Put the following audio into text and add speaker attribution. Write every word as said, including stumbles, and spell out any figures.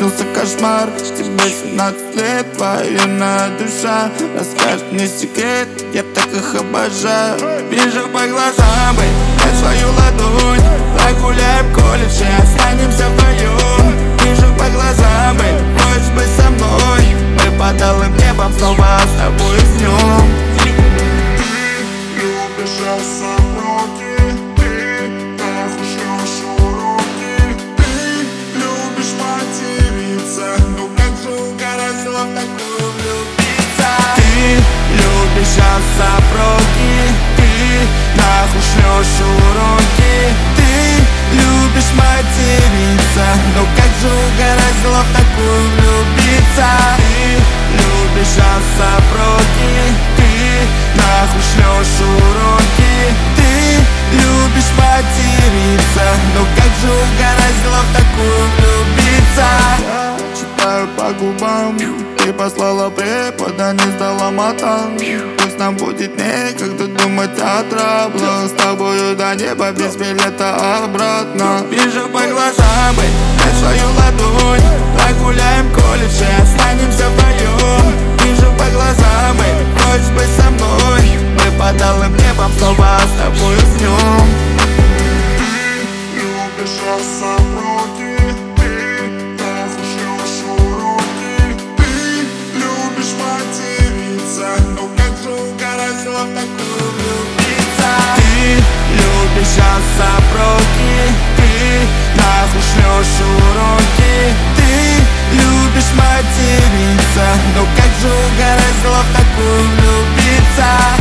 Speaker 1: снился кошмар. Тебе семнадцать лет, твоя юная душа расскажет мне секрет, я так их обожаю. Вижу по глазам, бэй, дай свою ладонь. Прогуляем колледж и останемся вдвоем. Вижу по глазам, бэй, хочешь быть со мной? Мы под алым небом снова с тобой уснем.
Speaker 2: Любишь особроки, ты нахуй шлёшь уроки. Ты любишь материться, ну как же угораздило в такую влюбиться.
Speaker 1: Ты любишь особроки, ты нахуй шлёшь уроки. Ты любишь материться, ну как же угораздило в такую влюбиться. Ты любишь особроки, ты нахуй шлёшь уроки. Ты любишь материться, ну как же угораздило в такую влюбиться. Я читаю по губам, ты послала препода, не сдала матан. Пусть нам будет некогда думать о траблах. С тобою до неба без билета обратно. Вижу по глазам, бэй, дай свою ладонь. Прогуляем колледж и останемся вдвоем. Вижу по глазам, бэй, хочешь быть со мной? Мы под алым небом снова с тобой уснем.
Speaker 2: Ты любишь особроки, ты нахуй шлёшь уроки. Ты любишь материться, ну как же угораздило в такую влюбиться.
Speaker 1: Ты любишь особроки, ты нахуй шлёшь уроки. Ты любишь материться, ну как же угораздило в такую влюбиться.